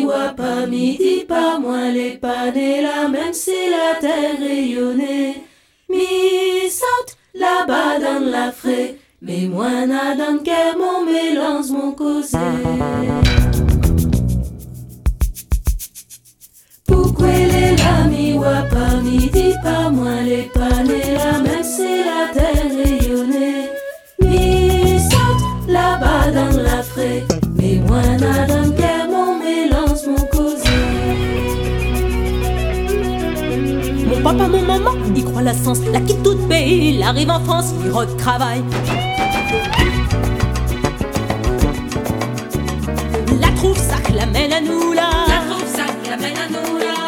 wa pas midi, pas moins les panés là, même si la terre rayonnait. Mi saute là-bas dans la fraie, mais moi n'a dans le cœur mon mélange, mon causé. Pourquoi les lamis wa pas midi, pas moins les panés là, même si la terre rayonnait. Mi saute là-bas dans la fraie, mais moi n'a dans le cœur mon mélange, mon causé. Mon papa, mon maman, il croit la sens, la quitte toute pays, il arrive en France, il retravaille. La trouve sac l'amène à nous là. La trouve sac l'amène à nous là.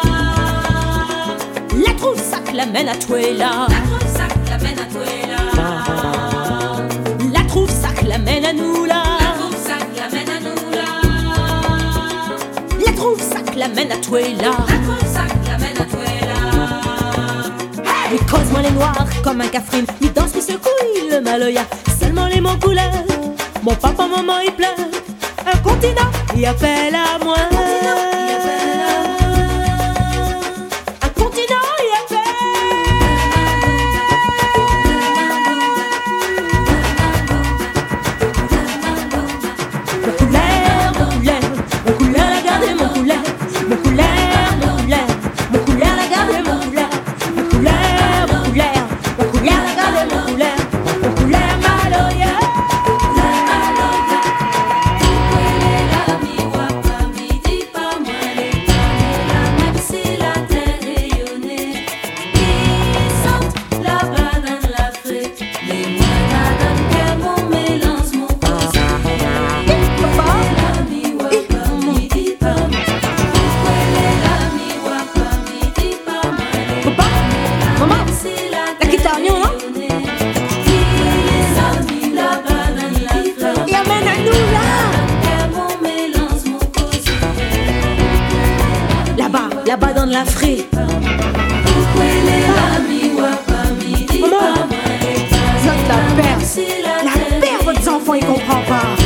La trouve sac l'amène à toi là. La trouve sac l'amène à toi là. La trouve sac l'amène à nous là. La trouve sac l'amène à nous là. La trouve sac l'amène à toi là. La trouve sac l'amène à toi là. Il cause-moi les noirs comme un cafrine. Il danse, il secoue, le maloya. Seulement les mots couleurs. Mon papa, maman, il pleure. Un continent, il appelle à moi. Un continent, il appelle. Mon couleur, la garder, mon couleur. Mon couleur, mon couleur, la garder, mon couleur. Mon couleur, la garder, mon couleur. Mon couleur, maloya. Là-bas dans la fraie. Pourquoi les lamis wa pas midi, pas moins les panés, La paire, votre enfant il comprend pas.